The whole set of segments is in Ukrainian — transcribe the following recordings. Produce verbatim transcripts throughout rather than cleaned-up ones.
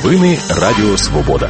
Новини Радіо Свобода.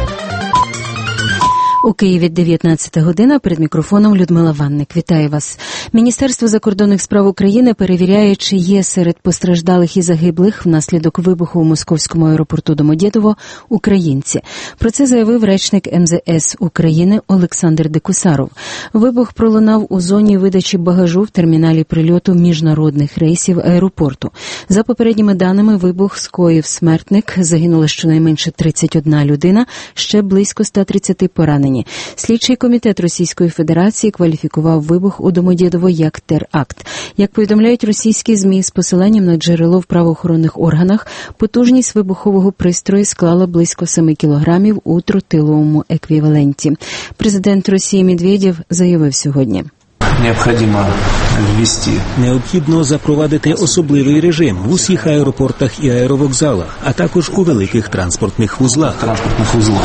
У Києві дев'ятнадцята година, перед мікрофоном Людмила Ванник. Вітаю вас. Міністерство закордонних справ України перевіряє, чи є серед постраждалих і загиблих внаслідок вибуху у московському аеропорту Домодєдово українці. Про це заявив речник ем зе ес України Олександр Декусаров. Вибух пролунав у зоні видачі багажу в терміналі прильоту міжнародних рейсів аеропорту. За попередніми даними, вибух скоїв смертник, загинула щонайменше тридцять одна людина, ще близько ста тридцяти поранені. Слідчий комітет Російської Федерації кваліфікував вибух у Домодєдово як теракт. Як повідомляють російські ЗМІ з посиланням на джерело в правоохоронних органах, потужність вибухового пристрою склала близько семи кілограмів у тротиловому еквіваленті. Президент Росії Медведєв заявив сьогодні. Необхідно ввести. Необхідно запровадити особливий режим в усіх аеропортах і аеровокзалах, а також у великих транспортних вузлах. Транспортних вузлах.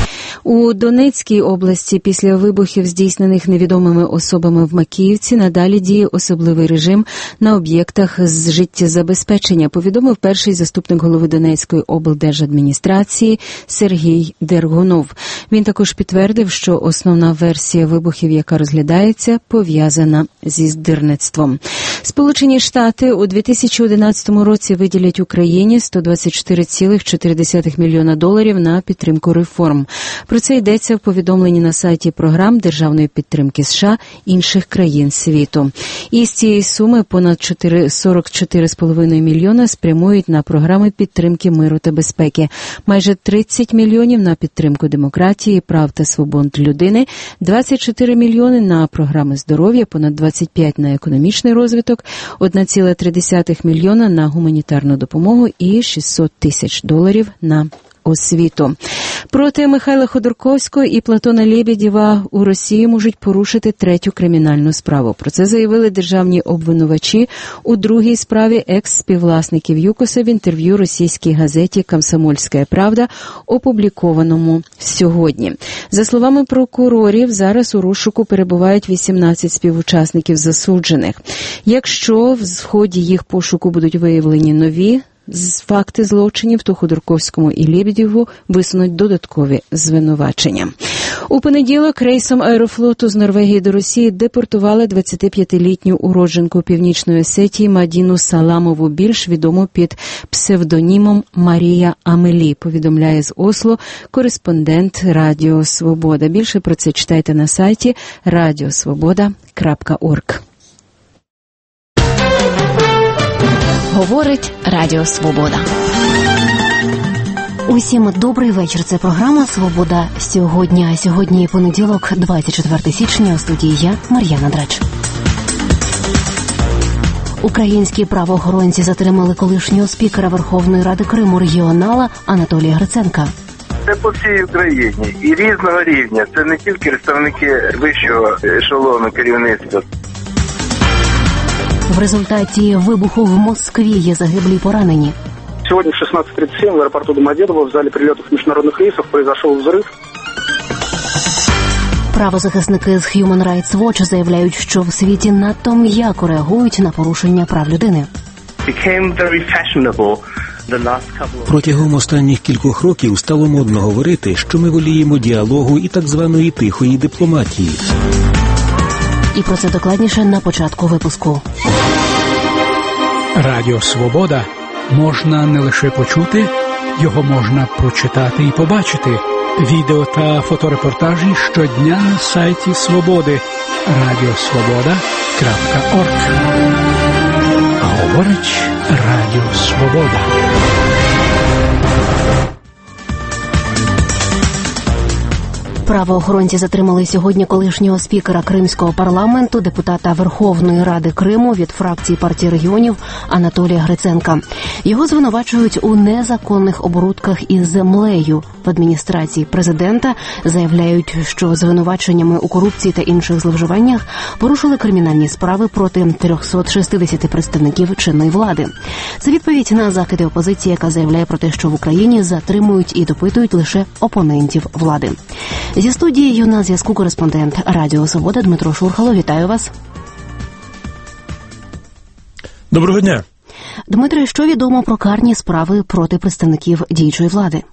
У Донецькій області після вибухів, здійснених невідомими особами в Макіївці, надалі діє особливий режим на об'єктах з життєзабезпечення, повідомив перший заступник голови Донецької облдержадміністрації Сергій Дергунов. Він також підтвердив, що основна версія вибухів, яка розглядається, пов'язана зі здирництвом. Сполучені Штати у дві тисячі одинадцятому році виділять Україні сто двадцять чотири цілих чотири десятих мільйона доларів на підтримку реформ. Про це йдеться в повідомленні на сайті програм державної підтримки США інших країн світу. І з цієї суми понад сорок чотири цілих п'ять мільйона спрямують на програми підтримки миру та безпеки, майже тридцять мільйонів на підтримку демократії, прав та свобод людини, двадцять чотири мільйони на програми здоров'я, понад двадцять п'ять на економічний розвиток, один цілих три десятих мільйона на гуманітарну допомогу і шістсот тисяч доларів на освіту. Проти Михайла Ходорковського і Платона Лєбєдєва у Росії можуть порушити третю кримінальну справу. Про це заявили державні обвинувачі у другій справі екс-співвласників ЮКОСа в інтерв'ю російській газеті «Комсомольська правда», опублікованому сьогодні. За словами прокурорів, зараз у розшуку перебувають вісімнадцять співучасників засуджених. Якщо в ході їх пошуку будуть виявлені нові факти злочинів, то Ходорковському і Лєбєдєву висунуть додаткові звинувачення. У понеділок рейсом Аерофлоту з Норвегії до Росії депортували двадцятип'ятилітню уродженку Північної Осетії Мадіну Саламову, більш відому під псевдонімом Марія Амелі, повідомляє з Осло кореспондент Радіо Свобода. Більше про це читайте на сайті радіосвобода крапка орг. Говорить Радіо Свобода. Усім добрий вечір. Це програма «Свобода сьогодні». А сьогодні понеділок, двадцять четвертого січня, у студії я, Мар'яна Драч. Українські правоохоронці затримали колишнього спікера Верховної Ради Криму регіонала Анатолія Гриценка. Це по всій Україні і різного рівня. Це не тільки представники вищого ешелону керівництва. В результаті вибуху в Москві є загиблі й поранені. Сегодня в шестнадцать тридцать семь в аэропорту Домодедово в зале прилетов международных рейсов произошел взрыв. Правозахисники з Human Rights Watch заявляють, що в світі надто м'яко реагують на порушення прав людини. Протягом останніх кількох років стало модно говорити, що ми воліємо діалогу і так званої тихої дипломатії. І про це докладніше на початку випуску. Радіо Свобода можна не лише почути, його можна прочитати і побачити. Відео та фоторепортажі щодня на сайті Свободи радіосвобода крапка орг. Говорить Радіо Свобода. Правоохоронці затримали сьогодні колишнього спікера Кримського парламенту, депутата Верховної Ради Криму від фракції партії регіонів Анатолія Гриценка. Його звинувачують у незаконних оборудках із землею. В адміністрації президента заявляють, що звинуваченнями у корупції та інших зловживаннях порушили кримінальні справи проти триста шістдесят представників чинної влади. Це відповідь на закиди опозиції, яка заявляє про те, що в Україні затримують і допитують лише опонентів влади. Зі студією на зв'язку кореспондент Радіо Свобода Дмитро Шурхало. Вітаю вас. Доброго дня. Дмитре, що відомо про карні справи проти представників діючої влади?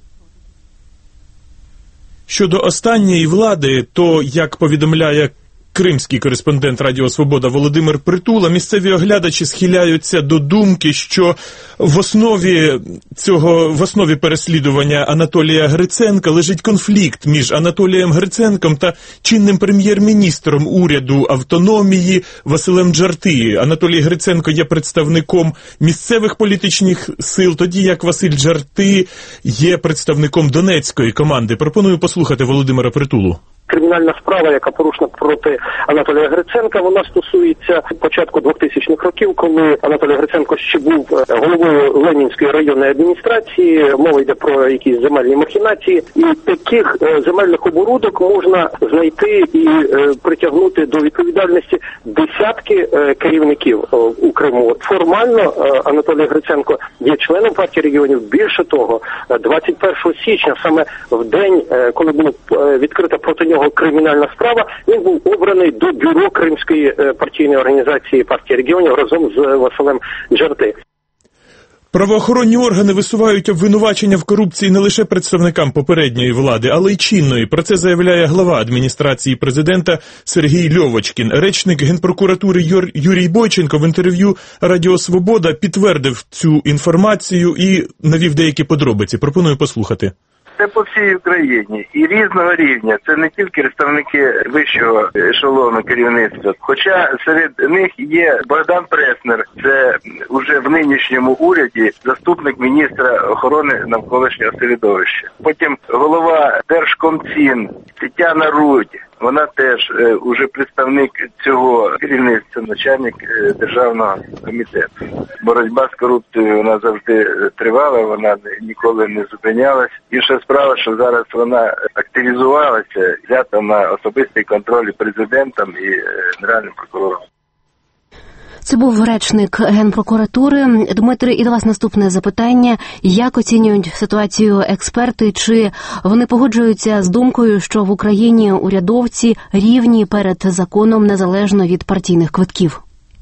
Щодо останньої влади, то, як повідомляє кримський кореспондент Радіо Свобода Володимир Притула, місцеві оглядачі схиляються до думки, що в основі цього, в основі переслідування Анатолія Гриценка лежить конфлікт між Анатолієм Гриценком та чинним прем'єр-міністром уряду автономії Василем Джарти. Анатолій Гриценко є представником місцевих політичних сил, тоді як Василь Джарти є представником донецької команди. Пропоную послухати Володимира Притулу. Кримінальна справа, яка порушена проти Анатолія Гриценка, вона стосується початку двохтисячних років, коли Анатолій Гриценко ще був головою Ленінської районної адміністрації. Мова йде про якісь земельні махінації. І таких земельних оборудок можна знайти і притягнути до відповідальності десятки керівників у Криму. Формально Анатолій Гриценко є членом партії регіонів. Більше того, двадцять першого січня, саме в день, коли була відкрита проти нього кримінальна справа, він був обраний до бюро Кримської партійної організації партії регіонів разом з Василем Джарти. Правоохоронні органи висувають обвинувачення в корупції не лише представникам попередньої влади, але й чинної. Про це заявляє глава адміністрації президента Сергій Льовочкін. Речник Генпрокуратури Юр... Юрій Бойченко в інтерв'ю Радіо Свобода підтвердив цю інформацію і навів деякі подробиці. Пропоную послухати. Це по всій Україні і різного рівня. Це не тільки представники вищого ешелону керівництва. Хоча серед них є Богдан Преснер, це уже в нинішньому уряді заступник міністра охорони навколишнього середовища. Потім голова Держкомцін Тетяна Рудь. Вона теж е, уже представник цього керівництва, начальник е, державного комітету. Боротьба з корупцією, вона завжди тривала, вона ніколи не зупинялась. Інша справа, що зараз вона активізувалася, взята на особистий контроль президентом і е, генеральним прокурором. Це був речник Генпрокуратури. Дмитре, і до вас наступне запитання. Як оцінюють ситуацію експерти? Чи вони погоджуються з думкою, що в Україні урядовці рівні перед законом незалежно від партійних квитків?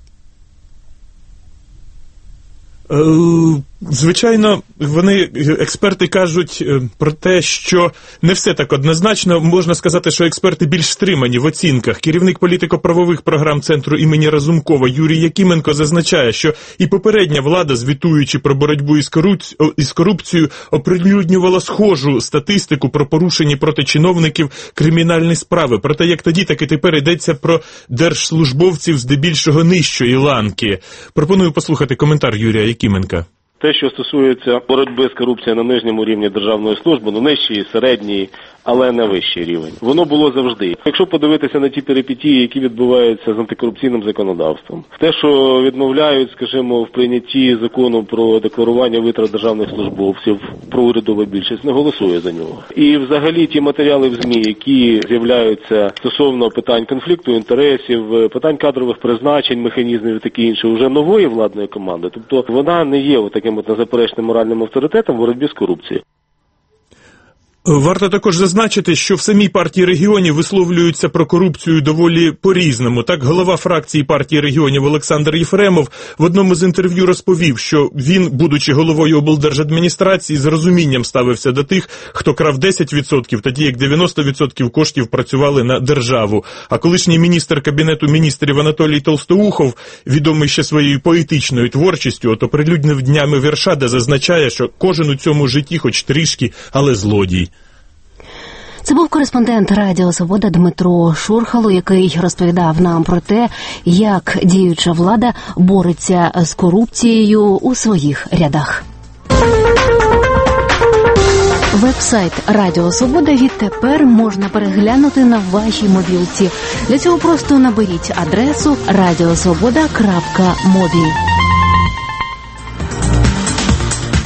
Звичайно, вони, експерти, кажуть про те, що не все так однозначно. Можна сказати, що експерти більш стримані в оцінках. Керівник політико-правових програм Центру імені Разумкова Юрій Якименко зазначає, що і попередня влада, звітуючи про боротьбу із, корупці... із корупцією, оприлюднювала схожу статистику про порушені проти чиновників кримінальні справи. Проте як тоді, так і тепер йдеться про держслужбовців здебільшого нижчої ланки. Пропоную послухати коментар Юрія Якименка. Те, що стосується боротьби з корупцією на нижньому рівні державної служби, ну нижчий, середній, але не вищий рівень. Воно було завжди. Якщо подивитися на ті перипетії, які відбуваються з антикорупційним законодавством, те, що відмовляють, скажімо, в прийнятті закону про декларування витрат державних службовців, про урядову більшість не голосує за нього. І взагалі ті матеріали в ЗМІ, які з'являються стосовно питань конфлікту інтересів, питань кадрових призначень, механізмів і таке інше, вже нової владної команди, тобто вона не є таким от незаперечним моральним авторитетом в боротьбі з корупцією. Варто також зазначити, що в самій партії регіонів висловлюються про корупцію доволі по-різному. Так, голова фракції партії регіонів Олександр Єфремов в одному з інтерв'ю розповів, що він, будучи головою облдержадміністрації, з розумінням ставився до тих, хто крав десять відсотків, тоді як дев'яносто відсотків коштів працювали на державу. А колишній міністр Кабінету міністрів Анатолій Толстоухов, відомий ще своєю поетичною творчістю, от оприлюднив днями вірша, де зазначає, що кожен у цьому житті хоч трішки, але злодій. Це був кореспондент Радіо Свобода Дмитро Шурхало, який розповідав нам про те, як діюча влада бореться з корупцією у своїх рядах. Веб-сайт Радіо Свобода відтепер можна переглянути на вашій мобілці. Для цього просто наберіть адресу радіосвобода крапка мобі.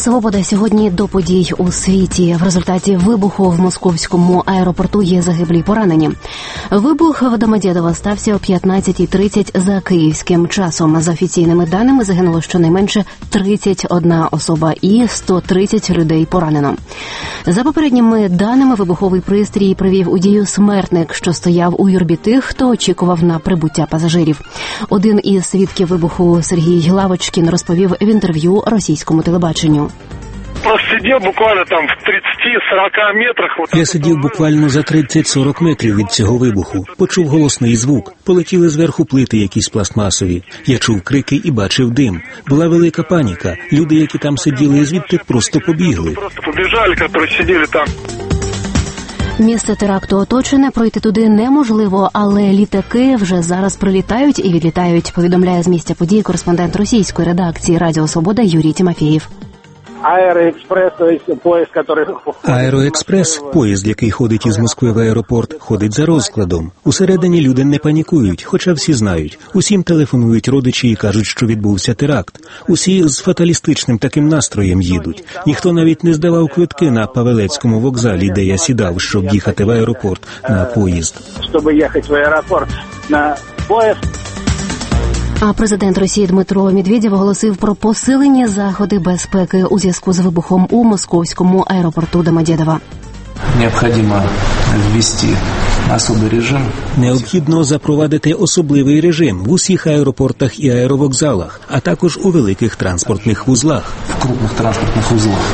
Свобода сьогодні до подій у світі. В результаті вибуху в московському аеропорту є загиблі й поранені. Вибух в Домодєдово стався о п'ятнадцятій тридцять за київським часом. За офіційними даними загинуло щонайменше тридцять одна особа і сто тридцять людей поранено. За попередніми даними, вибуховий пристрій привів у дію смертник, що стояв у юрбі тих, хто очікував на прибуття пасажирів. Один із свідків вибуху Сергій Лавочкін розповів в інтерв'ю російському телебаченню. Сидів буквально там в тридцять-сорок метрах. Вот Я сидів буквально за тридцять-сорок метрів від цього вибуху. Почув голосний звук. Полетіли зверху плити якісь пластмасові. Я чув крики і бачив дим. Була велика паніка. Люди, які там сиділи звідти, просто побігли. Просто побіжали, які сиділи там. Місце теракту оточене, пройти туди неможливо, але літаки вже зараз прилітають і відлітають, повідомляє з місця події кореспондент російської редакції Радіо Свобода Юрій Тимофєєв. Аероекспрес, то есть поїзд, який... Аероекспрес, поїзд, який ходить із Москви в аеропорт, ходить за розкладом. Усередині люди не панікують, хоча всі знають. Усім телефонують родичі і кажуть, що відбувся теракт. Усі з фаталістичним таким настроєм їдуть. Ніхто навіть не здавав квитки на Павелецькому вокзалі, де я сідав, щоб їхати в аеропорт на поїзд. Щоб їхати в аеропорт на поїзд. А президент Росії Дмитро Медведєв оголосив про посилені заходи безпеки у зв'язку з вибухом у московському аеропорту Домодєдово. Необхідно ввести особий режим. Необхідно запровадити особливий режим в усіх аеропортах і аеровокзалах, а також у великих транспортних вузлах. В крупних транспортних вузлах.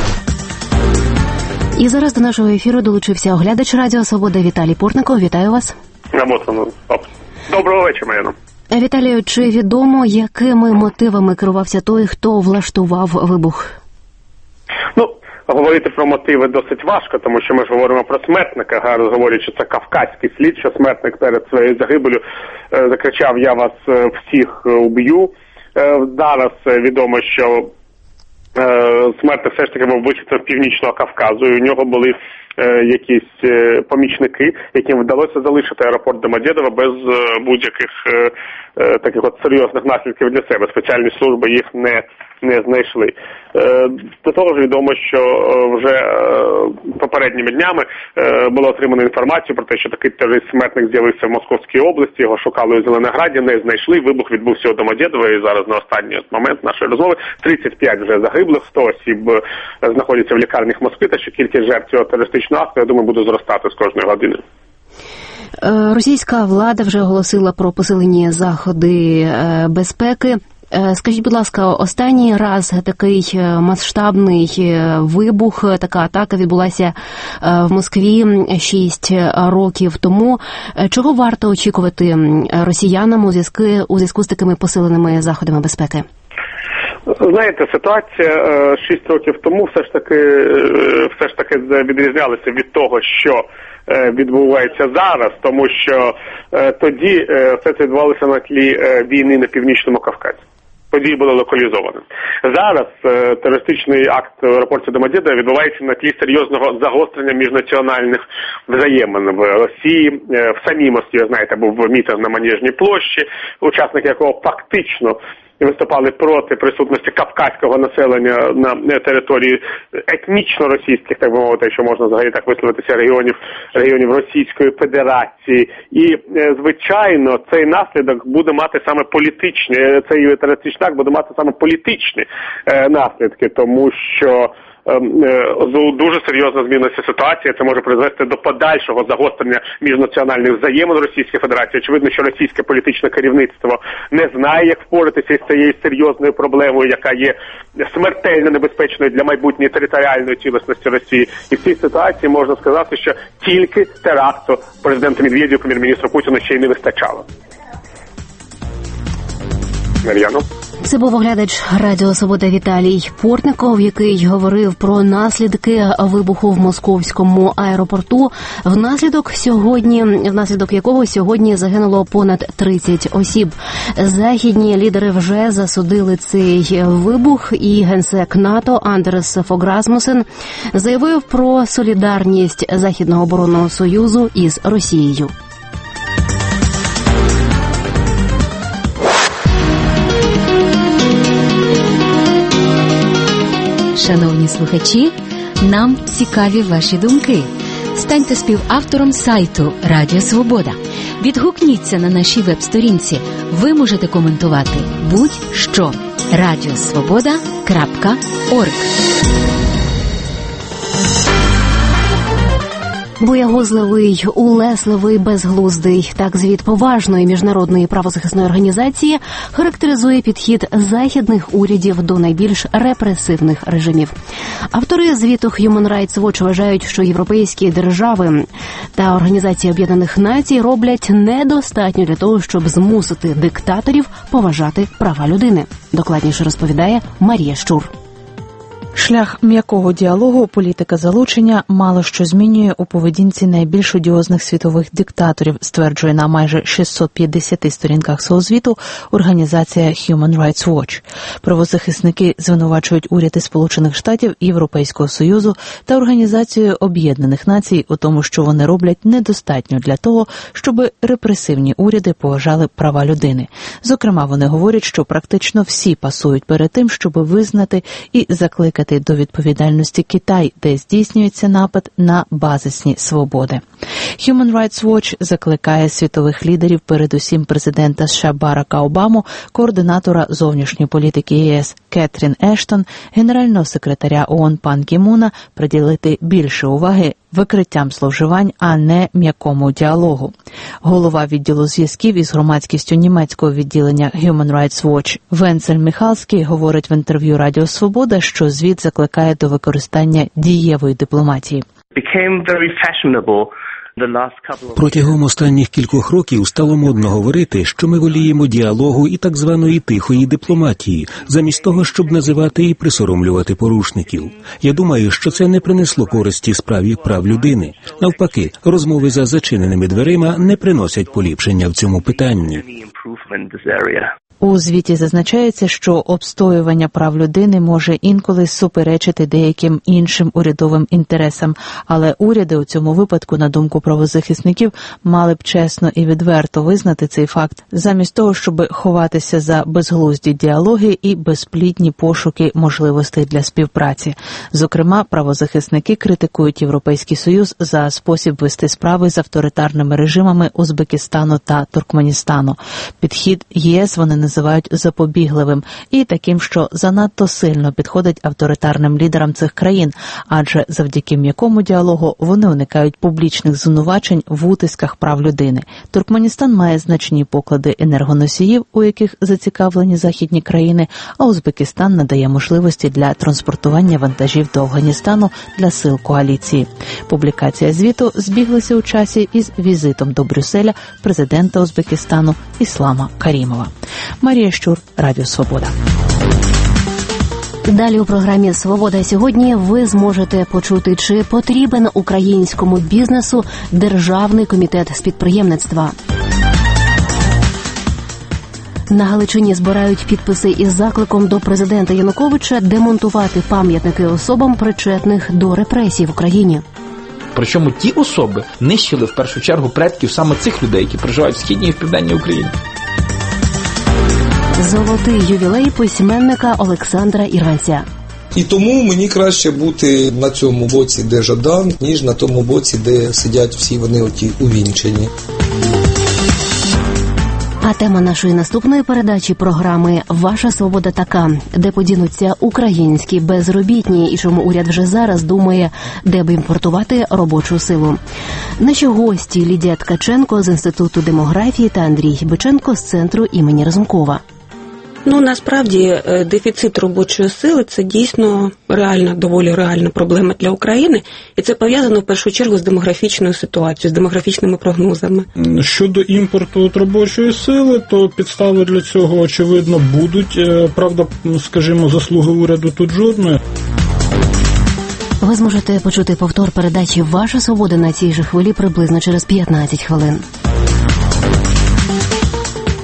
І зараз до нашого ефіру долучився оглядач Радіо Свобода Віталій Портников. Вітаю вас. Доброго вечора, Мар'яно. Віталію, чи відомо, якими мотивами керувався той, хто влаштував вибух? Ну, говорити про мотиви досить важко, тому що ми ж говоримо про смертника, гарно говорячи, це кавказький слід, що смертник перед своєю загибелю е, закричав: «Я вас всіх уб'ю». Е, зараз відомо, що е, смертник все ж таки був вихідцем Північного Кавказу, і у нього були е, якісь е, помічники, яким вдалося залишити аеропорт Домодєдово без е, будь-яких е, е, таких от серйозних наслідків для себе. Спеціальні служби їх не не знайшли. До того ж відомо, що вже попередніми днями було отримано інформацію про те, що такий терорист-смертник з'явився в Московській області, його шукали у Зеленограді, не знайшли, вибух відбувся у Домодєдово, і зараз на останній момент нашої розмови тридцять п'ять вже загиблих, сто осіб знаходяться в лікарнях Москви, та що кількість жертв цього терористичного акту, я думаю, буде зростати з кожної години. Російська влада вже оголосила про посилені заходи безпеки. Скажіть, будь ласка, останній раз такий масштабний вибух, така атака відбулася в Москві шість років тому. Чого варто очікувати росіянам у зв'язку, у зв'язку з такими посиленими заходами безпеки? Знаєте, ситуація шість років тому все ж таки все ж таки відрізнялася від того, що відбувається зараз, тому що тоді все це відбувалося на тлі війни на Північному Кавказі. Події були локалізовані. Зараз е, терористичний акт в аеропорті Домодєдово відбувається на тлі серйозного загострення міжнаціональних взаємин в Росії. Е, в самій Москві, знаєте, був мітинг на Манежній площі, учасники якого фактично виступали проти присутності кавказького населення на території етнічно російських, так би мовити, якщо можна взагалі так висловитися, регіонів, регіонів Російської Федерації. І, звичайно, цей наслідок буде мати саме політичні, цей терористичний акт буде мати саме політичні наслідки, тому що дуже серйозно змінилася ситуація. Це може призвести до подальшого загострення міжнаціональних взаємин Російської Федерації. Очевидно, що російське політичне керівництво не знає, як впоратися із цією серйозною проблемою, яка є смертельно небезпечною для майбутньої територіальної цілісності Росії. І в цій ситуації можна сказати, що тільки теракту президента Медведєва, прем'єр-міністру Путіна ще й не вистачало. Мар'яно. Це був оглядач Радіо Свобода Віталій Портников, який говорив про наслідки вибуху в московському аеропорту, внаслідок сьогодні, внаслідок якого сьогодні загинуло понад тридцять осіб. Західні лідери вже засудили цей вибух, і генсек НАТО Андерс Фог Расмусен заявив про солідарність Західного оборонного союзу із Росією. Шановні слухачі, нам цікаві ваші думки. Станьте співавтором сайту Радіо Свобода. Відгукніться на нашій веб-сторінці. Ви можете коментувати будь-що. радіосвобода крапка орг. Боягузливий, улесливий, безглуздий. Так звіт поважної міжнародної правозахисної організації характеризує підхід західних урядів до найбільш репресивних режимів. Автори звіту Human Rights Watch вважають, що європейські держави та Організація Об'єднаних Націй роблять недостатньо для того, щоб змусити диктаторів поважати права людини. Докладніше розповідає Марія Щур. Шлях м'якого діалогу, політика залучення мало що змінює у поведінці найбільш одіозних світових диктаторів, стверджує на майже шістсот п'ятдесяти сторінках свого звіту організація Human Rights Watch. Правозахисники звинувачують уряди Сполучених Штатів, Європейського Союзу та Організацію Об'єднаних Націй у тому, що вони роблять недостатньо для того, щоб репресивні уряди поважали права людини. Зокрема, вони говорять, що практично всі пасують перед тим, щоб визнати і закликати до відповідальності Китай, де здійснюється напад на базисні свободи. Human Rights Watch закликає світових лідерів, передусім президента США Барака Обаму, координатора зовнішньої політики ЄС Кетрін Ештон, генерального секретаря ООН Пан Гі Муна приділити більше уваги викриттям зловживань, а не м'якому діалогу. Голова відділу зв'язків із громадськістю німецького відділення Human Rights Watch Венцель Міхалський говорить в інтерв'ю Радіо Свобода, що звіт закликає до використання дієвої дипломатії. Протягом останніх кількох років стало модно говорити, що ми воліємо діалогу і так званої тихої дипломатії, замість того, щоб називати і присоромлювати порушників. Я думаю, що це не принесло користі справі прав людини. Навпаки, розмови за зачиненими дверима не приносять поліпшення в цьому питанні. У звіті зазначається, що обстоювання прав людини може інколи суперечити деяким іншим урядовим інтересам, але уряди у цьому випадку, на думку правозахисників, мали б чесно і відверто визнати цей факт, замість того, щоб ховатися за безглузді діалоги і безплідні пошуки можливостей для співпраці. Зокрема, правозахисники критикують Європейський Союз за спосіб вести справи з авторитарними режимами Узбекистану та Туркменістану. Підхід ЄС вони називають запобігливим і таким, що занадто сильно підходить авторитарним лідерам цих країн, адже завдяки м'якому діалогу вони уникають публічних звинувачень в утисках прав людини. Туркменістан має значні поклади енергоносіїв, у яких зацікавлені західні країни, а Узбекистан надає можливості для транспортування вантажів до Афганістану для сил коаліції. Публікація звіту збіглася у часі із візитом до Брюсселя президента Узбекистану Іслама Карімова. Марія Щур, Радіо Свобода. Далі у програмі «Свобода сьогодні» ви зможете почути, чи потрібен українському бізнесу Державний комітет з підприємництва. На Галичині збирають підписи із закликом до президента Януковича демонтувати пам'ятники особам, причетних до репресій в Україні. Причому ті особи нищили в першу чергу предків саме цих людей, які проживають в Східній і в Південній Україні. Золотий ювілей письменника Олександра Ірванця. І тому мені краще бути на цьому боці, де Жадан, ніж на тому боці, де сидять всі вони оті увінчені. А тема нашої наступної передачі програми «Ваша свобода така», де подінуться українські безробітні і чому уряд вже зараз думає, де б імпортувати робочу силу. Наші гості Лідія Ткаченко з Інституту демографії та Андрій Биченко з Центру імені Разумкова. Ну, насправді, дефіцит робочої сили – це дійсно реальна, доволі реальна проблема для України. І це пов'язано, в першу чергу, з демографічною ситуацією, з демографічними прогнозами. Щодо імпорту робочої сили, то підстави для цього, очевидно, будуть. Правда, скажімо, заслуги уряду тут жодної. Ви зможете почути повтор передачі «Ваша свобода» на цій же хвилі приблизно через п'ятнадцять хвилин.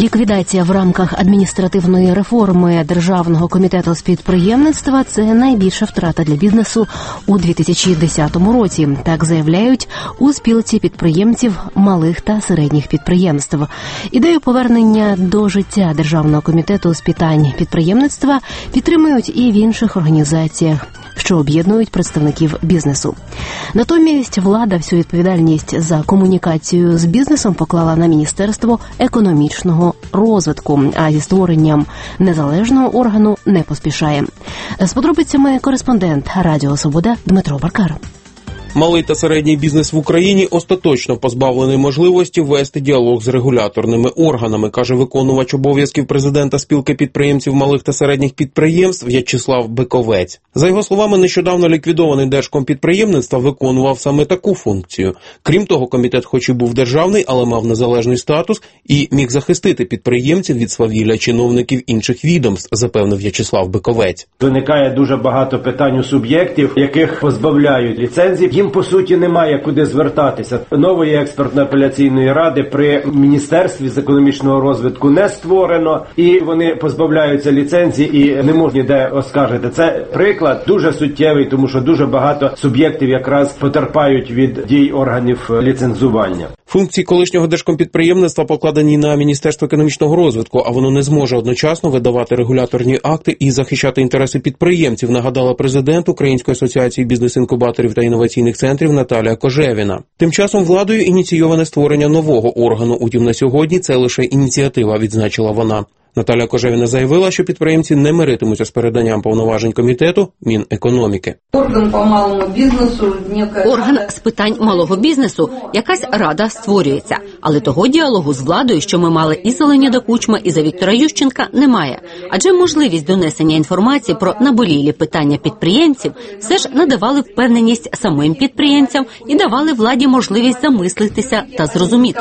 Ліквідація в рамках адміністративної реформи Державного комітету з підприємництва – це найбільша втрата для бізнесу у дві тисячі десятому році. Так заявляють у спілці підприємців малих та середніх підприємств. Ідею повернення до життя Державного комітету з питань підприємництва підтримують і в інших організаціях, що об'єднують представників бізнесу. Натомість влада всю відповідальність за комунікацію з бізнесом поклала на Міністерство економічного розвитку, а зі створенням незалежного органу не поспішає. З подробицями кореспондент Радіо Свобода Дмитро Баркар. Малий та середній бізнес в Україні остаточно позбавлений можливості вести діалог з регуляторними органами, каже виконувач обов'язків президента спілки підприємців малих та середніх підприємств В'ячеслав Биковець. За його словами, нещодавно ліквідований Держкомпідприємництва виконував саме таку функцію. Крім того, комітет хоч і був державний, але мав незалежний статус і міг захистити підприємців від свавілля чиновників інших відомств, запевнив В'ячеслав Биковець. Виникає дуже багато питань у суб'єктів, яких позбавляють ліцензій. Їм, по суті, немає куди звертатися. Нової експертно-апеляційної ради при Міністерстві з економічного розвитку не створено, і вони позбавляються ліцензії і не можуть ніде оскаржити. Це приклад дуже суттєвий, тому що дуже багато суб'єктів якраз потерпають від дій органів ліцензування. Функції колишнього Держкомпідприємництва покладені на Міністерство економічного розвитку, а воно не зможе одночасно видавати регуляторні акти і захищати інтереси підприємців, нагадала президент Української асоціації бізнес-інкубаторів та інноваційних центрів Наталія Кожевіна. Тим часом владою ініційоване створення нового органу, утім на сьогодні це лише ініціатива, відзначила вона. Наталія Кожевіна заявила, що підприємці не миритимуться з переданням повноважень комітету Мінекономіки. Орган по малому бізнесу, орган з питань малого бізнесу, якась рада створюється, але того діалогу з владою, що ми мали і за Леоніда Кучма, і за Віктора Ющенка, немає. Адже можливість донесення інформації про наболілі питання підприємців все ж надавали впевненість самим підприємцям і давали владі можливість замислитися та зрозуміти.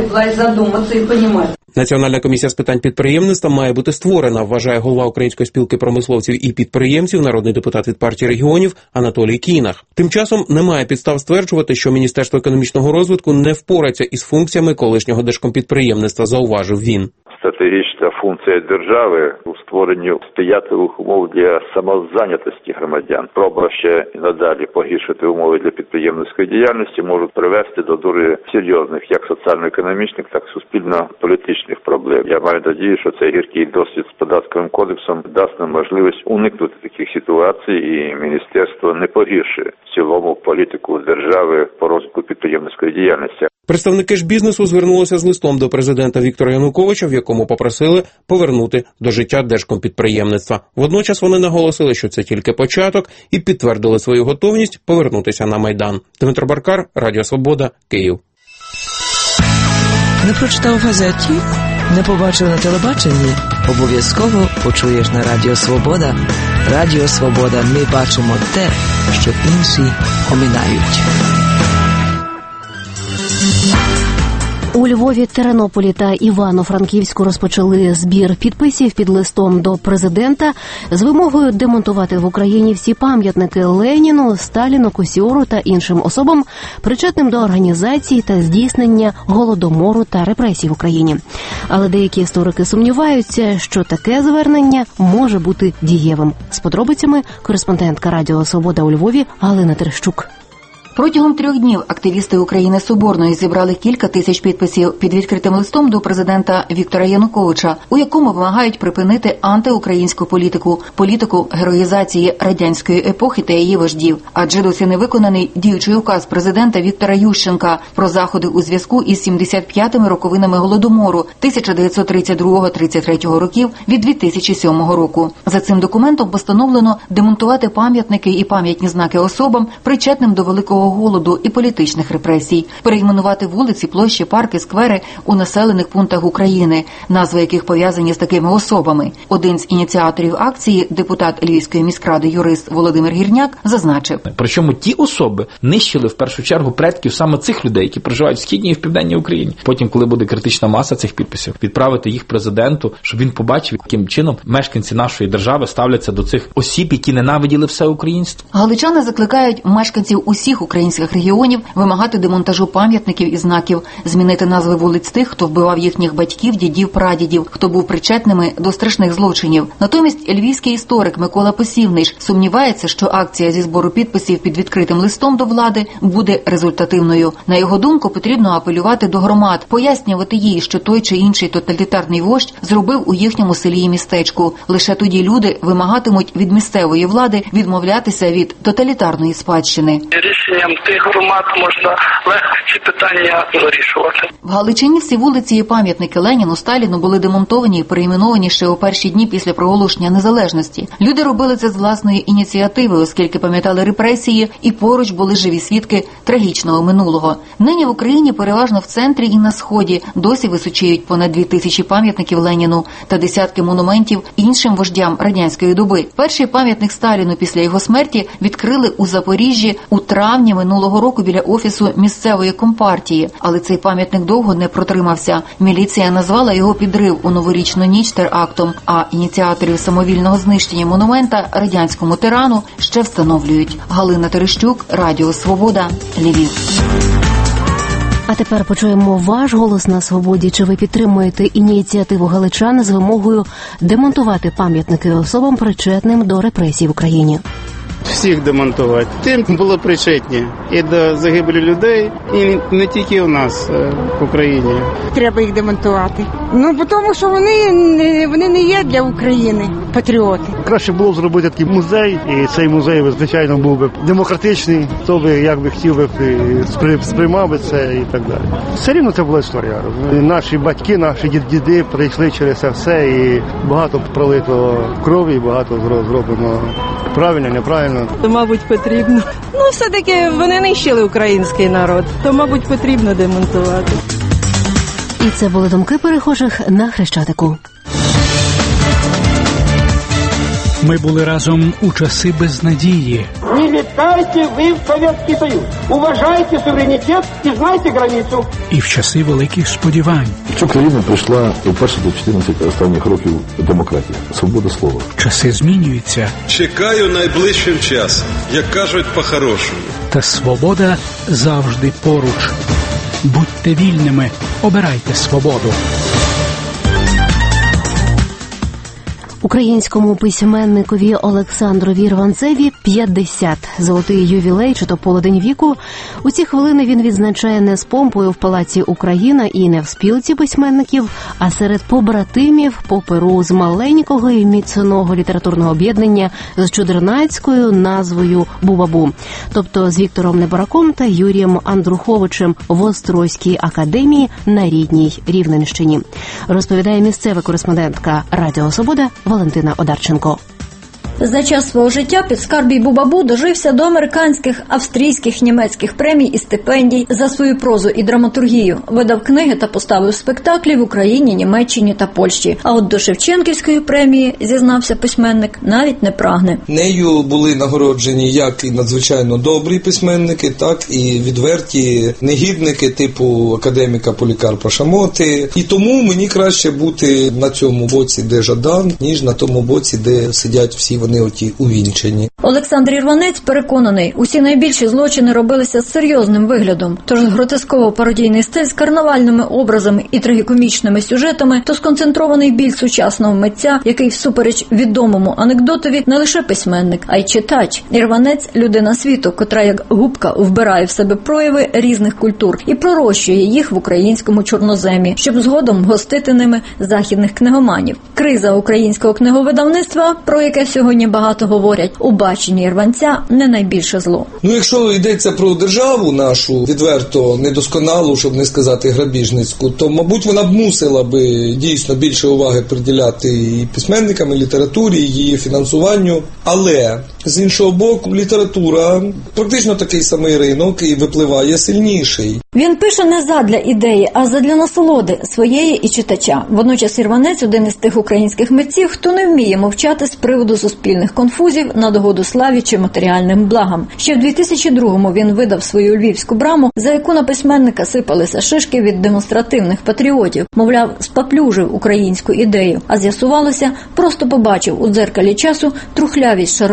Національна комісія з питань підприємництва має бути створена, вважає голова Української спілки промисловців і підприємців, народний депутат від партії регіонів Анатолій Кінах. Тим часом немає підстав стверджувати, що Міністерство економічного розвитку не впорається із функціями колишнього Держкомпідприємництва, зауважив він. Стратегічна функція держави у створенні сприятливих умов для самозайнятості громадян. Спроба ще і надалі погіршити умови для підприємницької діяльності можуть привести до дуже серйозних як соціально-економічних, так і суспільно-політичних проблем. Я маю надію, що цей гіркий досвід з податковим кодексом дасть нам можливість уникнути таких ситуацій, і міністерство не погіршує в цілому політику держави по розвитку підприємницької діяльності. Представники ж бізнесу звернулися з листом до президента Віктора Януковича, в якому попросили повернути до життя Держкомпідприємництва. Водночас вони наголосили, що це тільки початок, і підтвердили свою готовність повернутися на Майдан. Дмитро Баркар, Радіо Свобода, Київ. Не прочитав в газеті? Не побачив на телебаченні? Обов'язково почуєш на Радіо Свобода. Радіо Свобода. Ми бачимо те, що інші оминають. У Львові, Тернополі та Івано-Франківську розпочали збір підписів під листом до президента з вимогою демонтувати в Україні всі пам'ятники Леніну, Сталіну, Косіору та іншим особам, причетним до організації та здійснення голодомору та репресій в Україні. Але деякі історики сумніваються, що таке звернення може бути дієвим. З подробицями кореспондентка Радіо Свобода у Львові Галина Терещук. Протягом трьох днів активісти України Соборної зібрали кілька тисяч підписів під відкритим листом до президента Віктора Януковича, у якому вимагають припинити антиукраїнську політику, політику героїзації радянської епохи та її вождів. Адже досі не виконаний діючий указ президента Віктора Ющенка про заходи у зв'язку із сімдесят п'ятими роковинами Голодомору тисяча дев'ятсот тридцять другого - тридцять третього років від дві тисячі сьомого року. За цим документом постановлено демонтувати пам'ятники і пам'ятні знаки особам, причетним до Великого голоду і політичних репресій, перейменувати вулиці, площі, парки, сквери у населених пунктах України, назви яких пов'язані з такими особами. Один з ініціаторів акції, депутат Львівської міськради, юрист Володимир Гірняк, зазначив. Причому ті особи нищили в першу чергу предків саме цих людей, які проживають в Східній і в Південній Україні. Потім, коли буде критична маса цих підписів, відправити їх президенту, щоб він побачив, яким чином мешканці нашої держави ставляться до цих осіб, які ненавиділи все українство. Галичани закликають мешканців усіх українських українських регіонів вимагати демонтажу пам'ятників і знаків, змінити назви вулиць тих, хто вбивав їхніх батьків, дідів, прадідів, хто був причетними до страшних злочинів. Натомість львівський історик Микола Посівнич сумнівається, що акція зі збору підписів під відкритим листом до влади буде результативною. На його думку, потрібно апелювати до громад, пояснювати їй, що той чи інший тоталітарний вождь зробив у їхньому селі і містечку. Лише тоді люди вимагатимуть від місцевої влади відмовлятися від тоталітарної спадщини. Рішенням тих громад можна легко ці питання вирішувати. В Галичині всі вулиці і пам'ятники Леніну, Сталіну були демонтовані і перейменовані ще у перші дні після проголошення незалежності. Люди робили це з власної ініціативи, оскільки пам'ятали репресії і поруч були живі свідки трагічного минулого. Нині в Україні переважно в центрі і на Сході досі височіють понад дві тисячі пам'ятників Леніну та десятки монументів іншим вождям радянської доби. Перший пам'ятник Сталіну після його смерті відкрили у Запоріжжі у травні минулого року біля офісу місцевої компартії. Але цей пам'ятник довго не протримався. Міліція назвала його підрив у новорічну ніч терактом, а ініціаторів самовільного знищення монумента радянському тирану ще встановлюють. Галина Терещук, Радіо Свобода, Львів. А тепер почуємо ваш голос на свободі. Чи ви підтримуєте ініціативу галичан з вимогою демонтувати пам'ятники особам, причетним до репресій в Україні? Всіх демонтувати. Тим були причетні і до загибелі людей, і не тільки у нас в Україні. Треба їх демонтувати. Ну, тому що вони не, вони не є для України патріоти. Краще було б зробити такий музей, і цей музей, звичайно, був би демократичний, хто би, як би хотів би, сприймав би це і так далі. Все рівно це була історія. Наші батьки, наші діди прийшли через це все, і багато пролито крові, багато зроблено правильно, неправильно. То, мабуть, потрібно. Ну, все-таки вони нищили український народ, то, мабуть, потрібно демонтувати. І це були думки перехожих на Хрещатику. Ми були разом у часи безнадії. Не літайте ви в Совєтський Союз. Уважайте суверенітет і знайте границю. І в часи великих сподівань. Що країна прийшла вперше до чотирнадцяти останніх років демократія, свобода слова. Часи змінюються. Чекаю найближчим часом, як кажуть по-хорошому. Та свобода завжди поруч. Будьте вільними, обирайте свободу. Українському письменникові Олександрові Ірванцеві п'ятдесят. Золотий ювілей чи то полудень віку. У ці хвилини він відзначає не з помпою в Палаці Україна і не в спілці письменників, а серед побратимів по перу з маленького і міцного літературного об'єднання з чудернацькою назвою «Бубабу», тобто з Віктором Небараком та Юрієм Андруховичем в Острозькій академії на рідній Рівненщині. Розповідає місцева кореспондентка Радіо Свобода Валентина Одарченко. За час свого життя Підскарбій Бубабу дожився до американських, австрійських, німецьких премій і стипендій за свою прозу і драматургію. Видав книги та поставив спектаклі в Україні, Німеччині та Польщі. А от до Шевченківської премії, зізнався письменник, навіть не прагне. Нею були нагороджені як і надзвичайно добрі письменники, так і відверті негідники типу академіка Полікарпа Шамоти. І тому мені краще бути на цьому боці, де Жадан, ніж на тому боці, де сидять всі вони оті увінчені. Олександр Ірванець переконаний, усі найбільші злочини робилися з серйозним виглядом. Тож гротесково-пародійний стиль з карнавальними образами і трагікомічними сюжетами, то сконцентрований біль сучасного митця, який всупереч відомому анекдотові не лише письменник, а й читач. Ірванець – людина світу, котра як губка вбирає в себе прояви різних культур і пророщує їх в українському чорноземі, щоб згодом гостити ними західних книгоманів. Криза українського книговидавництва, про яке сьогодні багато говорять, у баченні Ірванця не найбільше зло. Ну, якщо йдеться про державу нашу, відверто недосконалу, щоб не сказати грабіжницьку, то, мабуть, вона б мусила би дійсно більше уваги приділяти і письменникам, і літературі, і її фінансуванню. Але, з іншого боку, література практично такий самий ринок і випливає сильніший. Він пише не задля ідеї, а задля насолоди своєї і читача. Водночас Ірванець – один із тих українських митців, хто не вміє мовчати з приводу суспільних конфузів на догоду славі чи матеріальним благам. Ще в дві тисячі другому він видав свою львівську браму, за яку на письменника сипалися шишки від демонстративних патріотів. Мовляв, спаплюжив українську ідею. А з'ясувалося, просто побачив у дзеркалі часу трухлявість шароварів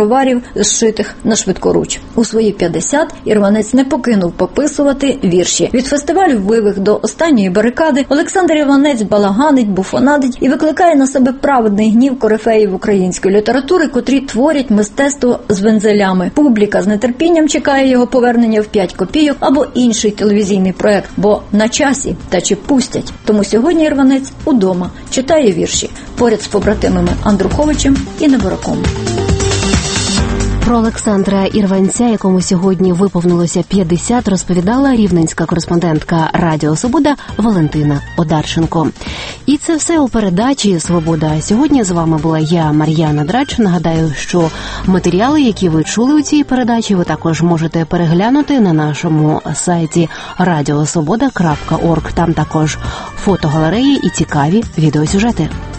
зшитих на швидкоруч. У свої п'ятдесят Ірванець не покинув пописувати вірші. Від фестивалю «Вивих» до останньої барикади Олександр Ірванець балаганить, буфонадить і викликає на себе праведний гнів корифеїв української літератури, котрі творять мистецтво з вензелями. Публіка з нетерпінням чекає його повернення в п'ять копійок або інший телевізійний проект, бо на часі та чи пустять. Тому сьогодні Ірванець удома читає вірші поряд з побратимами Андруховичем і Небораком. Про Олександра Ірванця, якому сьогодні виповнилося п'ятдесят, розповідала рівненська кореспондентка Радіо Свобода Валентина Одарченко. І це все у передачі «Свобода». Сьогодні з вами була я, Мар'яна Драч. Нагадаю, що матеріали, які ви чули у цій передачі, ви також можете переглянути на нашому сайті радіо свобода крапка орг. Там також фотогалереї і цікаві відеосюжети.